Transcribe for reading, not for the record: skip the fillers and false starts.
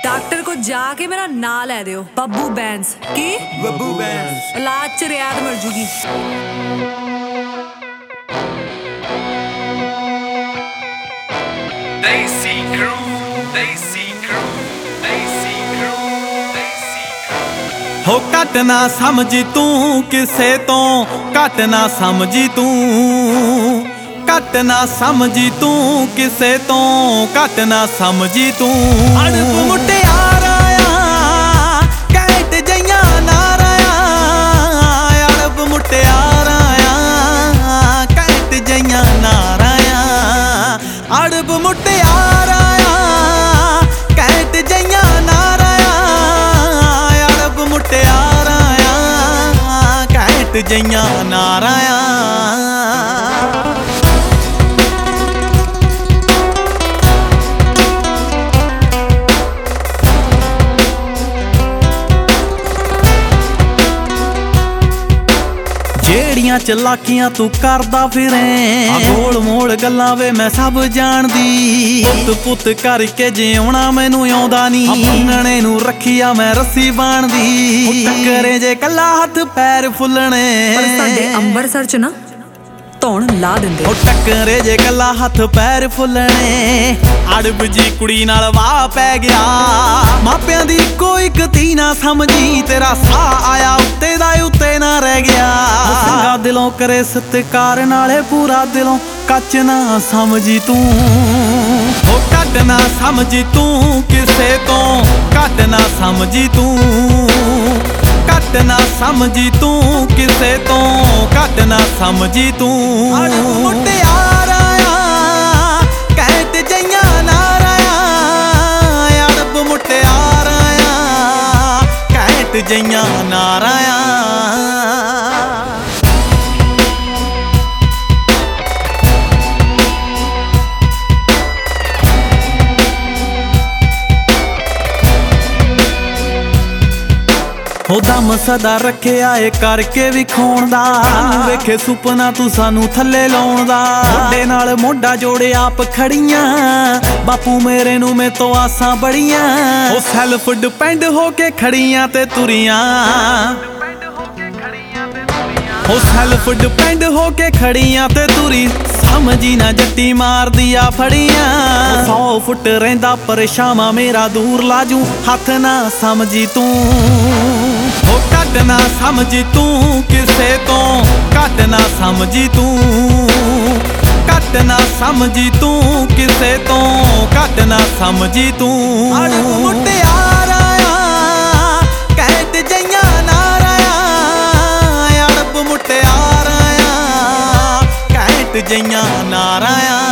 Doctor को जाके मेरा नाम ले दियो, बब्बू बैंस की बब्बू बैंस इलाज च रियायत मिल जूगी। Daisy Crew, Daisy Crew, Daisy Crew, Daisy Crew। हो घट ना समझी तू किसे तो, घट ना समझी तू, घट ना समझी तू किसे तो, घट ना समझी तू। अड़ब मुटियारा कैट जइया नाराया, अड़ब मुटियारा कैट जइया नाराया, अड़ब मुटियारा कैट जइया नाराया, अड़ब मुटियारा कैट जइया नाराया। ਜਿਹੜੀਆਂ ਚਲਾਕੀਆਂ ਤੂੰ ਕਰਦਾ ਫਿਰੇ, ਗੋਲ ਮੋਲ ਗੱਲਾਂ ਵੇ ਮੈਂ ਸਭ ਜਾਣਦੀ। ਪੁੱਤ ਪੁੱਤ ਕਰਕੇ ਜਿਉਣਾ ਮੈਨੂੰ ਆਉਂਦਾ ਨੀ, ਮੰਗਣੇ ਨੂੰ ਰੱਖੀਆ ਮੈਂ ਰੱਸੀ ਬਾਣਦੀ। ਟੱਕਰੇ ਜੇ ਕੱਲਾ ਹੱਥ ਪੈਰ ਫੁੱਲਣੇ, पर साडे अंबरसर च ना ਧੌਣ ਲਾ ਦਿੰਦੇ। ਉਹ ਟੱਕਰੇ ਜੇ ਕੱਲਾ ਹੱਥ ਪੈਰ ਫੁੱਲਣੇ, ਅੜਬ ਜੀ ਕੁੜੀ ਨਾਲ ਵਾਹ ਪੈ ਗਿਆ। ਮਾਪਿਆਂ ਦੀ ਕੋਈ ਗਤੀ ਨਾ ਸਮਝੀ, ਤੇਰਾ ਸਾਹ ਆਇਆ ਉੱਤੇ ਦਾ ਉੱਤੇ ਨਾ ਰਹਿ ਗਿਆ। ਸੰਗਾ ਦਿਲੋਂ ਕਰੇ ਸਤਿਕਾਰ ਨਾਲੇ ਪੂਰਾ ਦਿਲੋਂ ਕੱਚ ਨਾ ਸਮਝੀ ਤੂੰ। ਉਹ ਕੱਢ ਨਾ ਸਮਝੀ ਤੂੰ ਕਿਸੇ ਤੋਂ, ਕੱਢ ਨਾ ਸਮਝੀ ਤੂੰ, ਘੱਟ ਨਾ ਸਮਝੀ ਤੂੰ ਕਿਸੇ ਤੋਂ, ਘੱਟ ਨਾ ਸਮਝੀ ਤੂੰ। ਅੜਬ ਮੁਟਿਆਰਾ ਕਹਿਟ ਜਈਆਂ ਨਾਰਾਇਆ, ਅੜਬ ਮੁਟਿਆਰਾ ਕਹਿਟ ਜਈਆਂ ਨਾਰਾਇਆ। ਹੋ ਦਮ ਸਦਾ ਰੱਖਿਆ ਏ ਕਰਕੇ ਵਿਖਾਉਣ ਦਾ, ਵੇਖੇ ਸੁਪਨਾ ਤੂੰ ਸਾਨੂੰ ਥੱਲੇ ਲਾਉਣ ਦਾ। ਮੋਢੇ ਨਾਲ ਮੋਢਾ ਜੋੜੇ ਆਪ ਖੜੀਆਂ, ਬਾਪੂ ਮੇਰੇ ਨੂੰ ਮੇ ਤੋਂ ਆਸਾਂ ਬੜੀਆਂ। ਉਹ ਸੈਲਫ ਡਿਪੈਂਡ ਹੋ ਕੇ ਖੜੀਆਂ ਤੇ ਤੁਰੀਆਂ, ਉਹ ਸੈਲਫ ਡਿਪੈਂਡ ਹੋ ਕੇ ਖੜੀਆਂ ਤੇ ਤੁਰੀ। ਸਮਝੀ ਨਾ ਜੱਟੀ ਮਾਰਦੀ ਆ ਫੜੀਆਂ, 100 ਫੁੱਟ ਰਹਿੰਦਾ ਪਰਛਾਵਾਂ ਮੇਰਾ ਦੂਰ ਲਾਜੂ, ਹੱਥ ਨਾ ਸਮਝੀ ਤੂੰ। ਉਹ ਕੱਢ ਨਾ ਸਮਝੀ ਤੂੰ ਕਿਸੇ ਤੋਂ, ਕੱਢ ਨਾ ਸਮਝੀ ਤੂੰ, ਕੱਢ ਨਾ ਸਮਝੀ ਤੂੰ ਕਿਸੇ ਤੋਂ, ਕੱਢ ਨਾ ਸਮਝੀ ਤੂੰ। ਅੜਬ ਮੁਟਿਆਰਾ ਕਹਿਟ ਜਈਆਂ ਨਾਰਾਇਆ, ਅੜਬ ਮੁਟਿਆਰਾ ਕਹਿਟ ਜਈਆਂ ਨਾਰਾਇਆ।